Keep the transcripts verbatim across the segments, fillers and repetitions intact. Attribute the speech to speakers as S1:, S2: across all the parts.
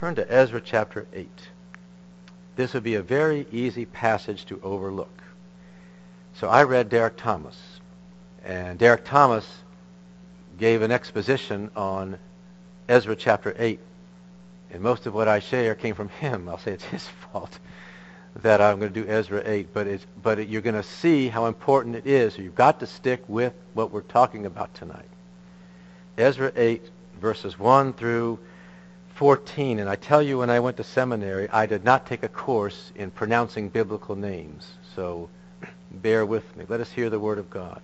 S1: Turn to Ezra chapter eight. This would be a very easy passage to overlook. So I read Derek Thomas, and Derek Thomas gave an exposition on Ezra chapter eight, and most of what I share came from him. I'll say it's his fault that I'm going to do Ezra eight, but it's but it, you're going to see how important it is. So you've got to stick with what we're talking about tonight. Ezra eight, verses one through fourteen, and I tell you, when I went to seminary, I did not take a course in pronouncing biblical names, so bear with me. Let us hear the word of God.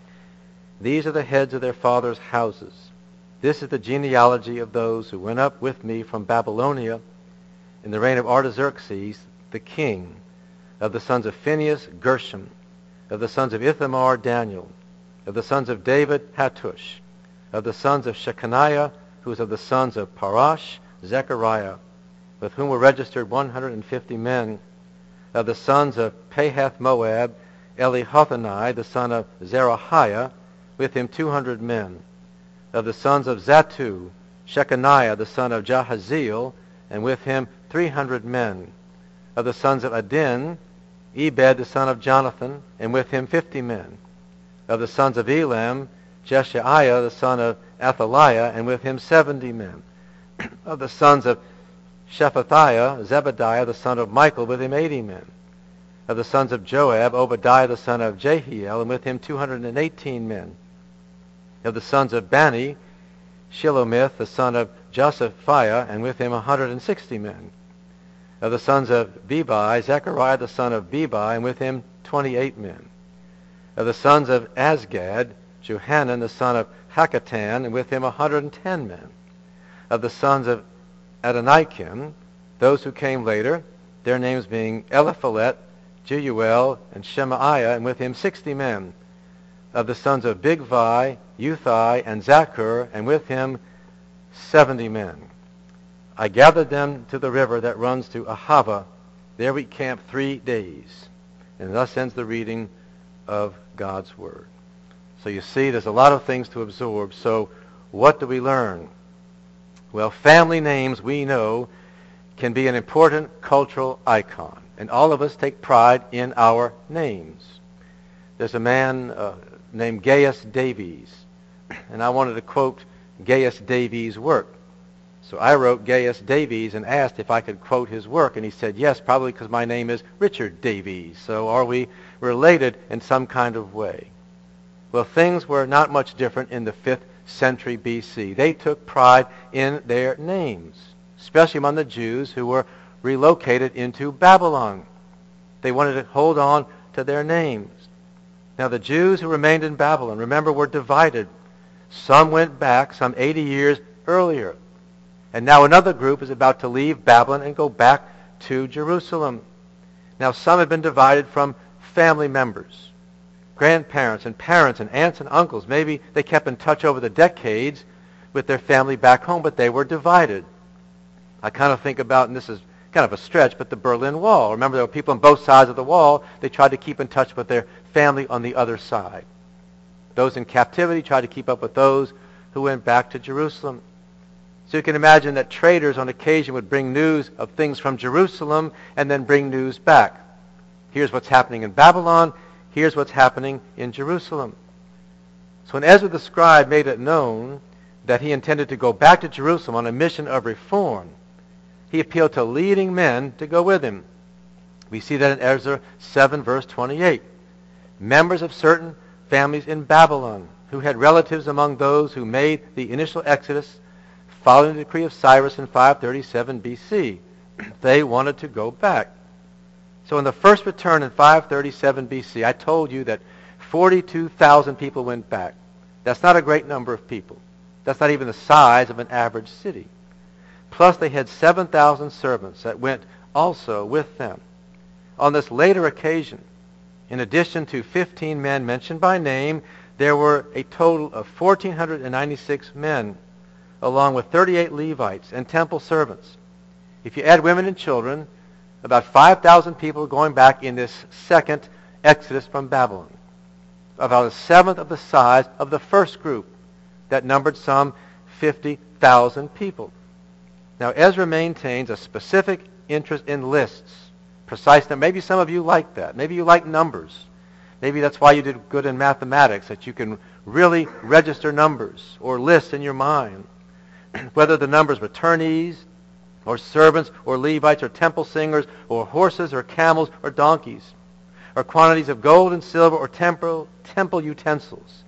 S1: These are the heads of their fathers' houses. This is the genealogy of those who went up with me from Babylonia in the reign of Artaxerxes, the king, of the sons of Phinehas, Gershom, of the sons of Ithamar, Daniel, of the sons of David, Hattush, of the sons of Shechaniah, who was of the sons of Parash, Zechariah, with whom were registered one hundred fifty men, of the sons of Pahath Moab, Elihothani, the son of Zerahiah, with him two hundred men, of the sons of Zattu, Shechaniah, the son of Jahaziel, and with him three hundred men, of the sons of Adin, Ebed, the son of Jonathan, and with him fifty men, of the sons of Elam, Jeshaiah, the son of Athaliah, and with him seventy men, of the sons of Shephatiah, Zebediah, the son of Michael, with him eighty men, of the sons of Joab, Obadiah, the son of Jehiel, and with him two hundred eighteen men, of the sons of Bani, Shilomith, the son of Josephiah, and with him one hundred sixty men, of the sons of Bebai, Zechariah, the son of Bebai, and with him twenty-eight men, of the sons of Azgad, Johanan, the son of Hakatan, and with him one hundred ten men, of the sons of Adonikim, those who came later, their names being Eliphalet, Jeuel, and Shemaiah, and with him sixty men, of the sons of Bigvai, Uthai, and Zachur, and with him seventy men. I gathered them to the river that runs to Ahava. There we camped three days. And thus ends the reading of God's Word. So you see, there's a lot of things to absorb. So what do we learn? Well, family names, we know, can be an important cultural icon. And all of us take pride in our names. There's a man uh, named Gaius Davies. And I wanted to quote Gaius Davies' work. So I wrote Gaius Davies and asked if I could quote his work. And he said, yes, probably because my name is Richard Davies. So are we related in some kind of way? Well, things were not much different in the fifth century B C. They took pride in their names, especially among the Jews who were relocated into Babylon. They wanted to hold on to their names. Now, the Jews who remained in Babylon, remember, were divided. Some went back some eighty years earlier. And now another group is about to leave Babylon and go back to Jerusalem. Now, some have been divided from family members, grandparents and parents and aunts and uncles. Maybe they kept in touch over the decades with their family back home, but they were divided. I kind of think about, and this is kind of a stretch, but the Berlin Wall. Remember, there were people on both sides of the wall. They tried to keep in touch with their family on the other side. Those in captivity tried to keep up with those who went back to Jerusalem. So you can imagine that traders on occasion would bring news of things from Jerusalem and then bring news back. Here's what's happening in Babylon. Here's what's happening in Jerusalem. So when Ezra the scribe made it known that he intended to go back to Jerusalem on a mission of reform, he appealed to leading men to go with him. We see that in Ezra seven, verse twenty-eight. Members of certain families in Babylon who had relatives among those who made the initial exodus following the decree of Cyrus in five thirty-seven B C. They wanted to go back. So in the first return in five thirty-seven B C, I told you that forty-two thousand people went back. That's not a great number of people. That's not even the size of an average city. Plus they had seven thousand servants that went also with them. On this later occasion, in addition to fifteen men mentioned by name, there were a total of one thousand four hundred ninety-six men, along with thirty-eight Levites and temple servants. If you add women and children, about five thousand people going back in this second exodus from Babylon. About a seventh of the size of the first group that numbered some fifty thousand people. Now, Ezra maintains a specific interest in lists, precise. Now, maybe some of you like that. Maybe you like numbers. Maybe that's why you did good in mathematics, that you can really register numbers or lists in your mind. Whether the numbers were attorneys or servants or Levites or temple singers or horses or camels or donkeys, or quantities of gold and silver or temple, temple utensils.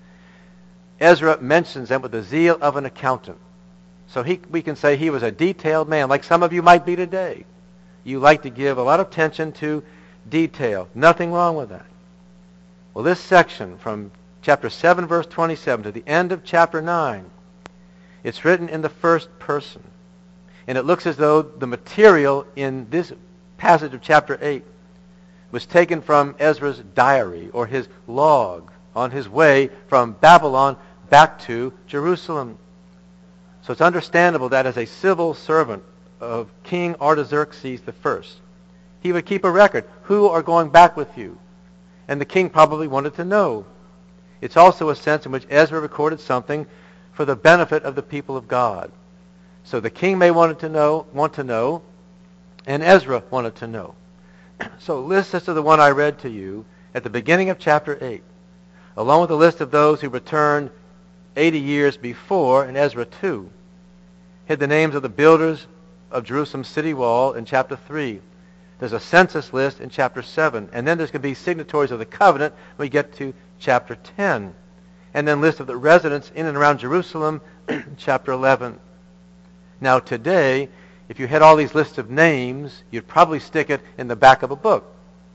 S1: Ezra mentions them with the zeal of an accountant. So he, we can say he was a detailed man, like some of you might be today. You like to give a lot of attention to detail. Nothing wrong with that. Well, this section from chapter seven, verse twenty-seven to the end of chapter nine, it's written in the first person. And it looks as though the material in this passage of chapter eight was taken from Ezra's diary or his log on his way from Babylon back to Jerusalem. So it's understandable that as a civil servant of King Artaxerxes the First, he would keep a record. Who are going back with you? And the king probably wanted to know. It's also a sense in which Ezra recorded something for the benefit of the people of God. So the king may wanted to know, want to know, and Ezra wanted to know. So list as to the one I read to you at the beginning of chapter eight, along with a list of those who returned eighty years before in Ezra two, had the names of the builders of Jerusalem's city wall in chapter three. There's a census list in chapter seven, and then there's going to be signatories of the covenant when we get to chapter ten, and then list of the residents in and around Jerusalem in chapter eleven. Now today, if you had all these lists of names, you'd probably stick it in the back of a book.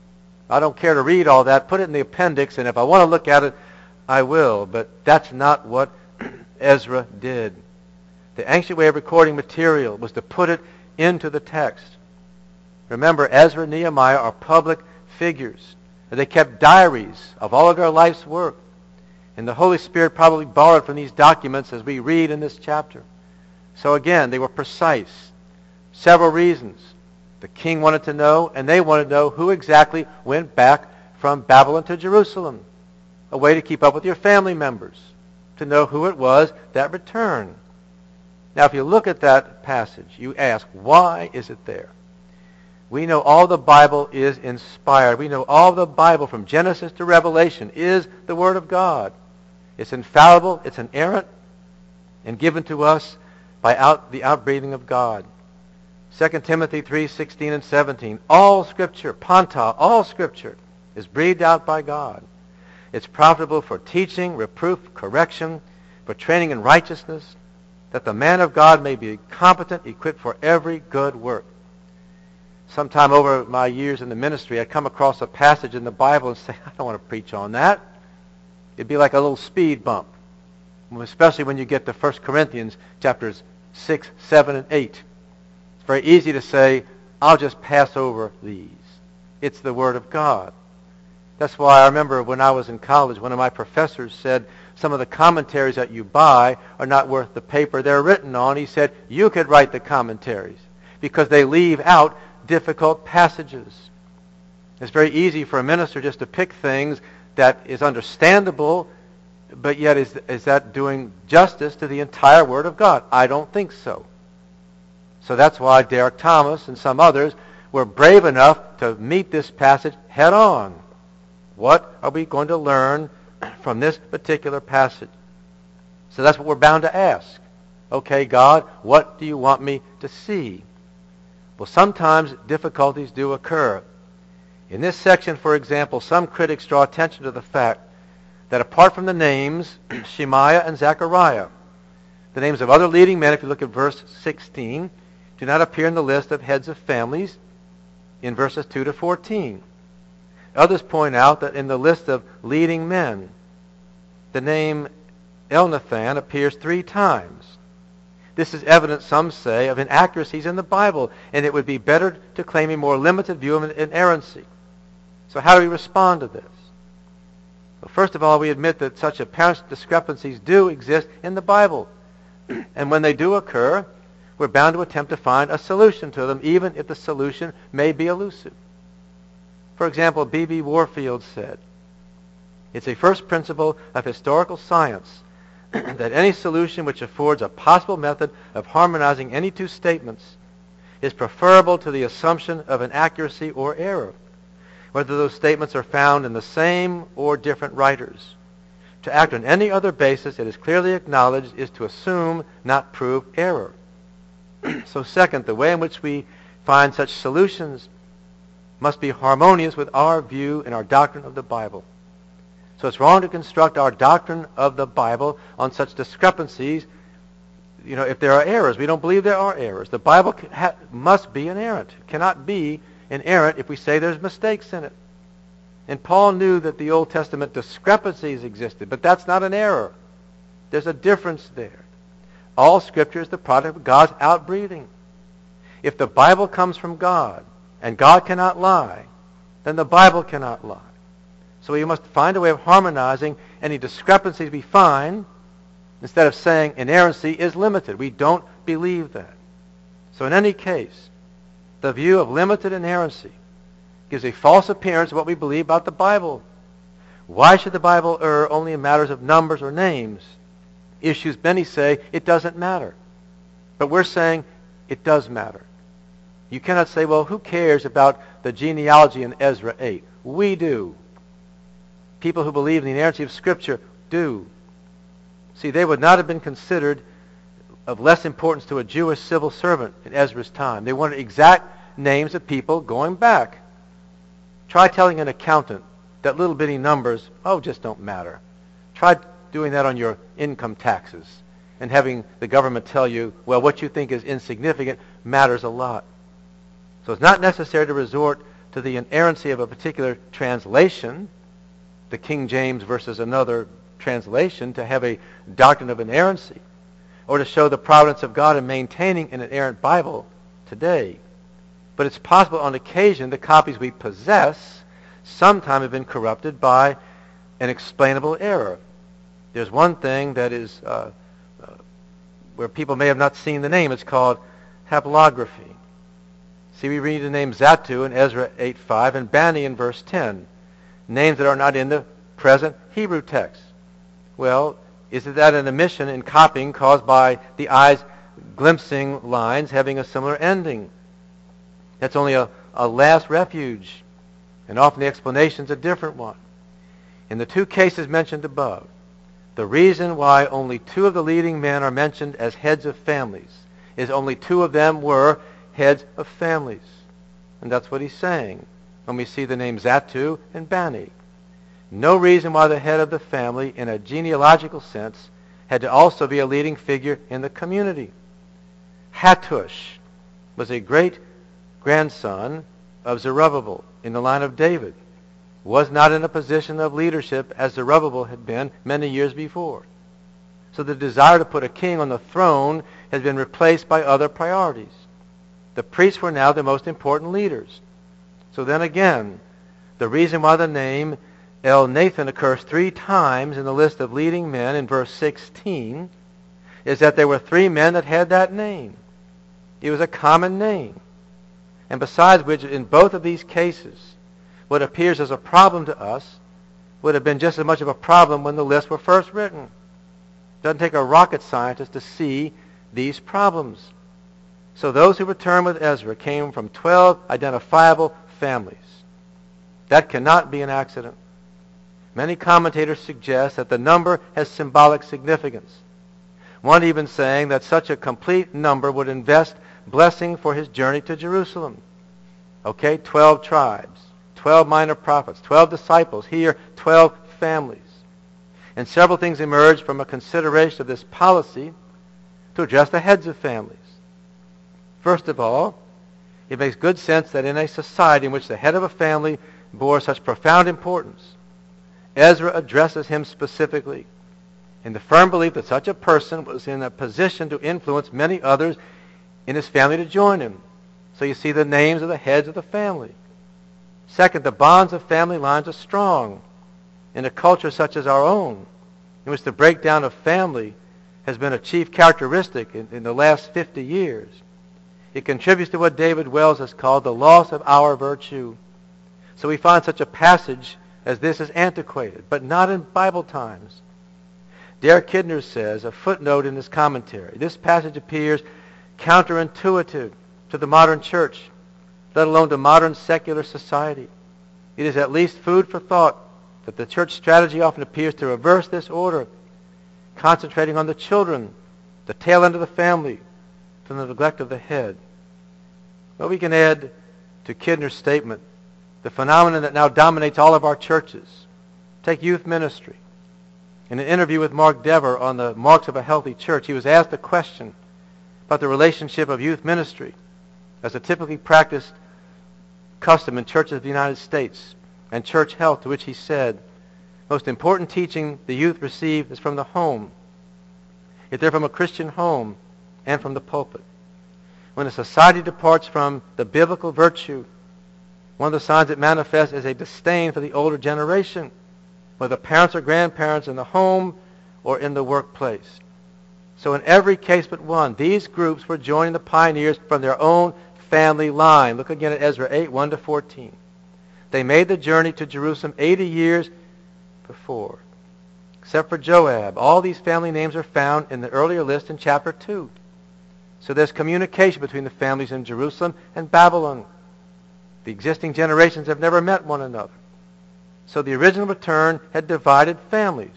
S1: I don't care to read all that. Put it in the appendix, and if I want to look at it, I will. But that's not what Ezra did. The ancient way of recording material was to put it into the text. Remember, Ezra and Nehemiah are public figures. They kept diaries of all of their life's work. And the Holy Spirit probably borrowed from these documents as we read in this chapter. So again, they were precise. Several reasons. The king wanted to know, and they wanted to know who exactly went back from Babylon to Jerusalem. A way to keep up with your family members, to know who it was that returned. Now, if you look at that passage, you ask, why is it there? We know all the Bible is inspired. We know all the Bible from Genesis to Revelation is the Word of God. It's infallible, it's inerrant, and given to us by out, the outbreathing of God. Second Timothy three sixteen and seventeen. All Scripture, panta, all Scripture is breathed out by God. It's profitable for teaching, reproof, correction, for training in righteousness, that the man of God may be competent, equipped for every good work. Sometime over my years in the ministry, I'd come across a passage in the Bible and say, I don't want to preach on that. It'd be like a little speed bump, especially when you get to First Corinthians chapters six, seven, and eight. It's very easy to say, I'll just pass over these. It's the Word of God. That's why I remember when I was in college, one of my professors said, some of the commentaries that you buy are not worth the paper they're written on. He said, you could write the commentaries because they leave out difficult passages. It's very easy for a minister just to pick things that is understandable, but yet is, is that doing justice to the entire Word of God? I don't think so. So that's why Derek Thomas and some others were brave enough to meet this passage head on. What are we going to learn from this particular passage? So that's what we're bound to ask. Okay, God, what do you want me to see? Well, sometimes difficulties do occur. In this section, for example, some critics draw attention to the fact that apart from the names Shemaiah and Zechariah, the names of other leading men, if you look at verse sixteen, do not appear in the list of heads of families in verses two to fourteen. Others point out that in the list of leading men, the name Elnathan appears three times. This is evidence, some say, of inaccuracies in the Bible, and it would be better to claim a more limited view of inerrancy. So how do we respond to this? Well, first of all, we admit that such apparent discrepancies do exist in the Bible. And when they do occur, we're bound to attempt to find a solution to them, even if the solution may be elusive. For example, B B Warfield said, it's a first principle of historical science that any solution which affords a possible method of harmonizing any two statements is preferable to the assumption of an accuracy or error, whether those statements are found in the same or different writers. To act on any other basis, it is clearly acknowledged, is to assume, not prove, error. So second, the way in which we find such solutions must be harmonious with our view and our doctrine of the Bible. So it's wrong to construct our doctrine of the Bible on such discrepancies. You know, if there are errors, we don't believe there are errors. The Bible ha- must be inerrant. It cannot be inerrant if we say there's mistakes in it. And Paul knew that the Old Testament discrepancies existed, but that's not an error. There's a difference there. All Scripture is the product of God's outbreathing. If the Bible comes from God, and God cannot lie, then the Bible cannot lie. So we must find a way of harmonizing any discrepancies we find, instead of saying inerrancy is limited. We don't believe that. So in any case, the view of limited inerrancy gives a false appearance of what we believe about the Bible. Why should the Bible err only in matters of numbers or names? Issues many say it doesn't matter. But we're saying it does matter. You cannot say, well, who cares about the genealogy in Ezra eight? We do. People who believe in the inerrancy of Scripture do. See, they would not have been considered of less importance to a Jewish civil servant in Ezra's time. They wanted exact names of people going back. Try telling an accountant that little bitty numbers, oh, just don't matter. Try doing that on your income taxes and having the government tell you, well, what you think is insignificant matters a lot. So it's not necessary to resort to the inerrancy of a particular translation, the King James versus another translation, to have a doctrine of inerrancy, or to show the providence of God in maintaining an inerrant Bible today. But it's possible on occasion the copies we possess sometime have been corrupted by an explainable error. There's one thing that is uh, uh, where people may have not seen the name. It's called haplography. See, we read the name Zatu in Ezra eight five and Bani in verse ten. Names that are not in the present Hebrew text. Well, is that an omission in copying caused by the eyes glimpsing lines having a similar ending? That's only a, a last refuge, and often the explanation is a different one. In the two cases mentioned above, the reason why only two of the leading men are mentioned as heads of families is only two of them were heads of families. And that's what he's saying when we see the name Zatu and Bani. No reason why the head of the family, in a genealogical sense, had to also be a leading figure in the community. Hattush was a great-grandson of Zerubbabel in the line of David, was not in a position of leadership as Zerubbabel had been many years before. So the desire to put a king on the throne has been replaced by other priorities. The priests were now the most important leaders. So then again, the reason why the name El-Nathan occurs three times in the list of leading men in verse sixteen is that there were three men that had that name. It was a common name. And besides which, in both of these cases, what appears as a problem to us would have been just as much of a problem when the lists were first written. It doesn't take a rocket scientist to see these problems. So those who returned with Ezra came from twelve identifiable families. That cannot be an accident. Many commentators suggest that the number has symbolic significance. One even saying that such a complete number would invest blessing for his journey to Jerusalem. Okay, twelve tribes, twelve minor prophets, twelve disciples, here twelve families. And several things emerge from a consideration of this policy to address the heads of families. First of all, it makes good sense that in a society in which the head of a family bore such profound importance, Ezra addresses him specifically in the firm belief that such a person was in a position to influence many others in his family to join him. So you see the names of the heads of the family. Second, the bonds of family lines are strong in a culture such as our own, in which the breakdown of family has been a chief characteristic in, in the last fifty years. It contributes to what David Wells has called the loss of our virtue. So we find such a passage as this is antiquated, but not in Bible times. Derek Kidner says, a footnote in his commentary, this passage appears counterintuitive to the modern church, let alone to modern secular society. It is at least food for thought that the church strategy often appears to reverse this order, concentrating on the children, the tail end of the family, from the neglect of the head. Well, we can add to Kidner's statement the phenomenon that now dominates all of our churches. Take youth ministry. In an interview with Mark Dever on the Marks of a Healthy Church, he was asked a question about the relationship of youth ministry as a typically practiced custom in churches of the United States and church health, to which he said, most important teaching the youth receive is from the home. If they're from a Christian home and from the pulpit. When a society departs from the biblical virtue, one of the signs it manifests is a disdain for the older generation, whether parents or grandparents in the home or in the workplace. So in every case but one, these groups were joining the pioneers from their own family line. Look again at Ezra eight, one to fourteen. They made the journey to Jerusalem eighty years before. Except for Joab, all these family names are found in the earlier list in chapter two. So there's communication between the families in Jerusalem and Babylon. The existing generations have never met one another. So the original return had divided families.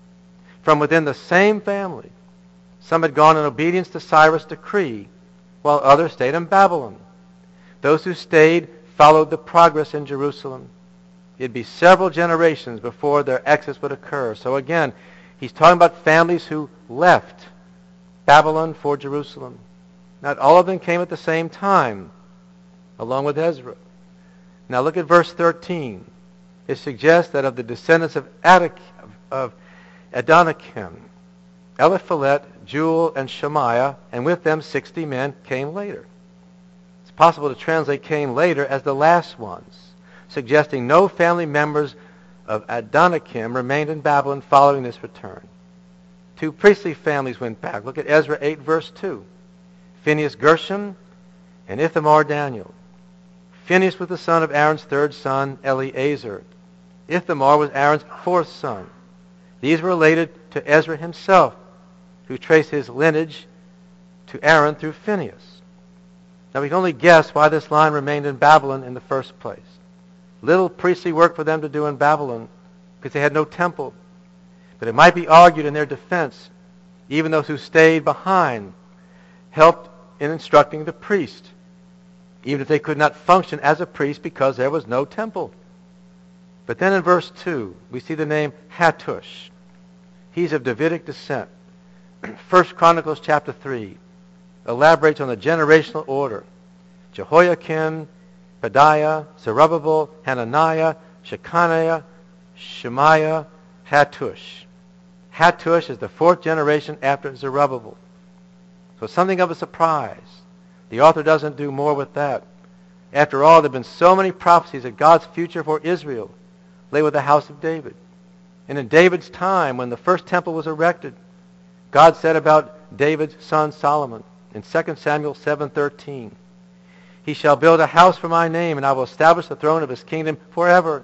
S1: From within the same family, some had gone in obedience to Cyrus' decree, while others stayed in Babylon. Those who stayed followed the progress in Jerusalem. It'd be several generations before their exodus would occur. So again, he's talking about families who left Babylon for Jerusalem. Not all of them came at the same time, along with Ezra. Now look at verse thirteen. It suggests that of the descendants of, Adik, of Adonikim, Eliphalet, Jewel, and Shemaiah, and with them sixty men came later. It's possible to translate came later as the last ones, suggesting no family members of Adonikim remained in Babylon following this return. Two priestly families went back. Look at Ezra eight, verse two. Phinehas Gershom and Ithamar Daniel. Phinehas was the son of Aaron's third son, Eleazar. Ithamar was Aaron's fourth son. These were related to Ezra himself, who traced his lineage to Aaron through Phinehas. Now we can only guess why this line remained in Babylon in the first place. Little priestly work for them to do in Babylon because they had no temple. But it might be argued in their defense, even those who stayed behind helped in instructing the priest, even if they could not function as a priest because there was no temple. But then in verse two, we see the name Hattush. He's of Davidic descent. First Chronicles chapter three elaborates on the generational order. Jehoiakim, Pedaiah, Zerubbabel, Hananiah, Shechaniah, Shemaiah, Hattush. Hattush is the fourth generation after Zerubbabel. So something of a surprise. The author doesn't do more with that. After all, there have been so many prophecies that God's future for Israel lay with the house of David. And in David's time, when the first temple was erected, God said about David's son Solomon in Second Samuel seven thirteen, he shall build a house for my name, and I will establish the throne of his kingdom forever.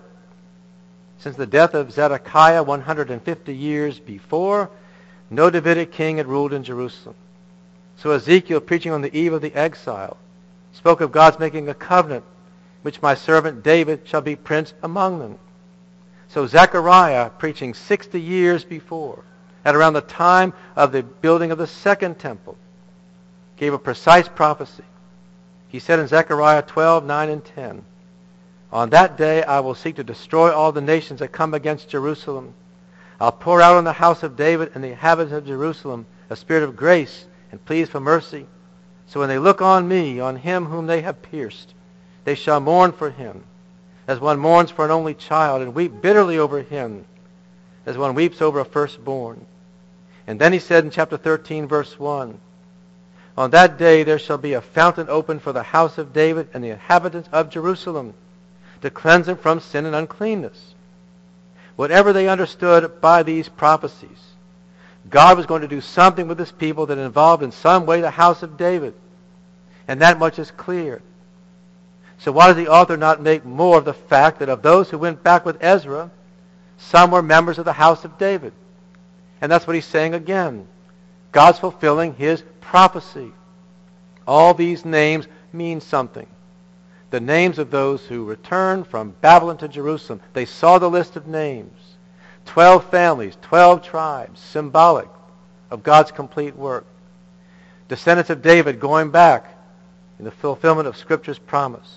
S1: Since the death of Zedekiah one hundred fifty years before, no Davidic king had ruled in Jerusalem. So Ezekiel, preaching on the eve of the exile, spoke of God's making a covenant, which my servant David shall be prince among them. So Zechariah, preaching sixty years before, at around the time of the building of the second temple, gave a precise prophecy. He said in Zechariah twelve, nine and ten, on that day I will seek to destroy all the nations that come against Jerusalem. I'll pour out on the house of David and the inhabitants of Jerusalem a spirit of grace and pleas for mercy. So when they look on me, on him whom they have pierced, they shall mourn for him, as one mourns for an only child, and weep bitterly over him, as one weeps over a firstborn. And then he said in chapter thirteen, verse one, on that day there shall be a fountain opened for the house of David and the inhabitants of Jerusalem, to cleanse them from sin and uncleanness. Whatever they understood by these prophecies, God was going to do something with his people that involved in some way the house of David. And that much is clear. So why does the author not make more of the fact that of those who went back with Ezra, some were members of the house of David? And that's what he's saying again. God's fulfilling his prophecy. All these names mean something. The names of those who returned from Babylon to Jerusalem. They saw the list of names. Twelve families, twelve tribes, symbolic of God's complete work. Descendants of David going back in the fulfillment of Scripture's promise.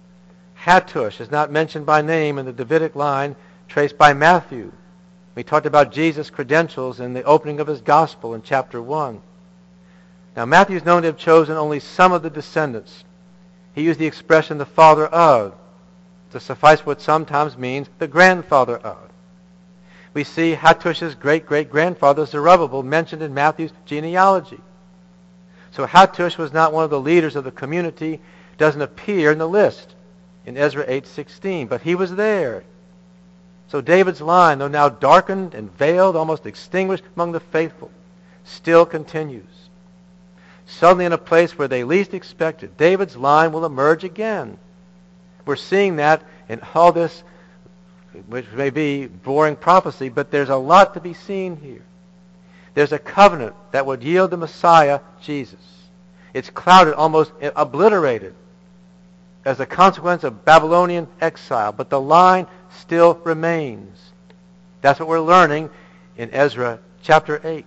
S1: Hattush is not mentioned by name in the Davidic line traced by Matthew. We talked about Jesus' credentials in the opening of his gospel in chapter one. Now, Matthew is known to have chosen only some of the descendants. He used the expression the father of to suffice what sometimes means the grandfather of. We see Hattush's great-great-grandfather Zerubbabel mentioned in Matthew's genealogy. So Hattush was not one of the leaders of the community, doesn't appear in the list in Ezra eight sixteen, but he was there. So David's line, though now darkened and veiled, almost extinguished among the faithful, still continues. Suddenly in a place where they least expected, David's line will emerge again. We're seeing that in all this, which may be boring prophecy, but there's a lot to be seen here. There's a covenant that would yield the Messiah, Jesus. It's clouded, almost obliterated, as a consequence of Babylonian exile, but the line still remains. That's what we're learning in Ezra chapter eight.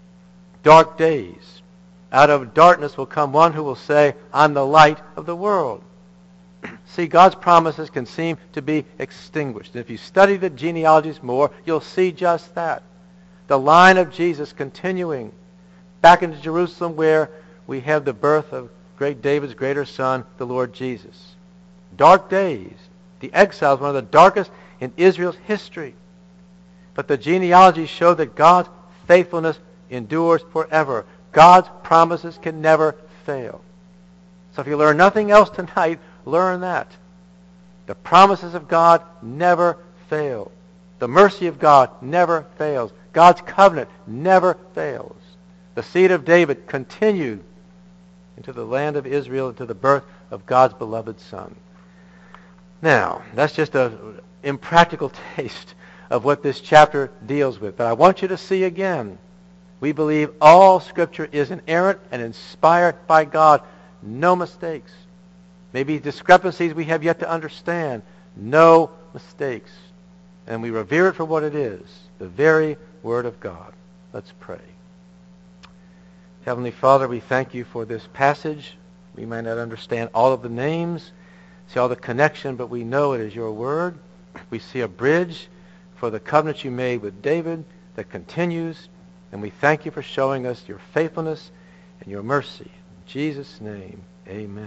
S1: Dark days. Out of darkness will come one who will say, I'm the light of the world. See, God's promises can seem to be extinguished. And if you study the genealogies more, you'll see just that. The line of Jesus continuing back into Jerusalem where we have the birth of great David's greater son, the Lord Jesus. Dark days. The exile is one of the darkest in Israel's history. But the genealogies show that God's faithfulness endures forever. God's promises can never fail. So if you learn nothing else tonight, learn that. The promises of God never fail. The mercy of God never fails. God's covenant never fails. The seed of David continued into the land of Israel, into the birth of God's beloved Son. Now, that's just an impractical taste of what this chapter deals with. But I want you to see again, we believe all Scripture is inerrant and inspired by God. No mistakes. Maybe discrepancies we have yet to understand. No mistakes. And we revere it for what it is, the very Word of God. Let's pray. Heavenly Father, we thank you for this passage. We may not understand all of the names, see all the connection, but we know it is your Word. We see a bridge for the covenant you made with David that continues. And we thank you for showing us your faithfulness and your mercy. In Jesus' name, amen.